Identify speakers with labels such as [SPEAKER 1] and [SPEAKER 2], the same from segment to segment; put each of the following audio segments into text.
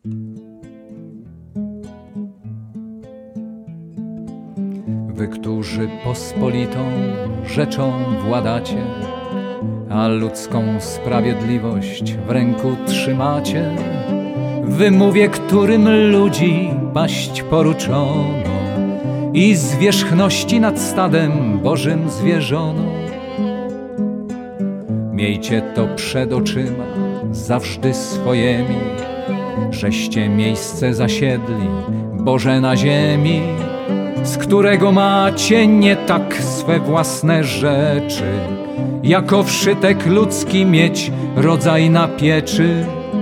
[SPEAKER 1] Wy, którzy pospolitą rzeczą władacie, a ludzką sprawiedliwość w ręku trzymacie, wy, mówię, którym ludzi paść poruczono i zwierzchności nad stadem Bożym zwierzono. Miejcie to przed oczyma zawsze swojemi, żeście miejsce zasiedli Boże na ziemi, z którego macie nie tak swe własne rzeczy, jako wszytek ludzki mieć rodzaj na pieczy.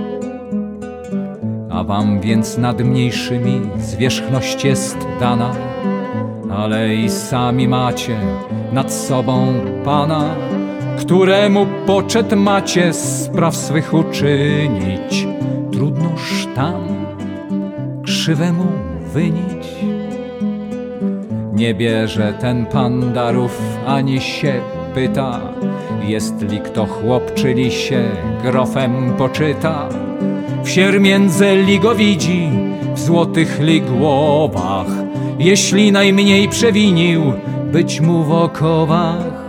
[SPEAKER 1] A wam więc nad mniejszymi zwierzchność jest dana, ale i sami macie nad sobą Pana, któremu poczet macie z praw swych uczynić. Trudnoż tam krzywemu wynić. Nie bierze ten Pan darów, ani się pyta, jest li kto chłop, czy li się grofem poczyta. W siermiędze li go widzi, w złotych li głowach, jeśli najmniej przewinił być mu w okowach.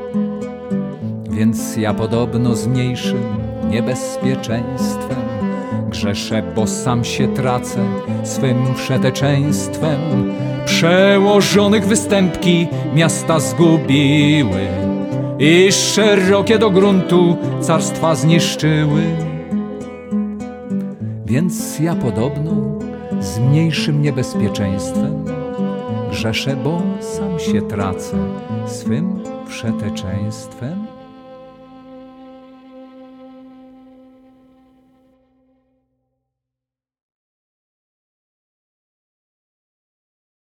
[SPEAKER 1] Więc ja podobno z mniejszym niebezpieczeństwem grzeszę, bo sam się tracę swym wszeteczeństwem. Przełożonych występki miasta zgubiły i szerokie do gruntu carstwa zniszczyły. Więc ja podobno z mniejszym niebezpieczeństwem grzeszę, bo sam się tracę swym wszeteczeństwem.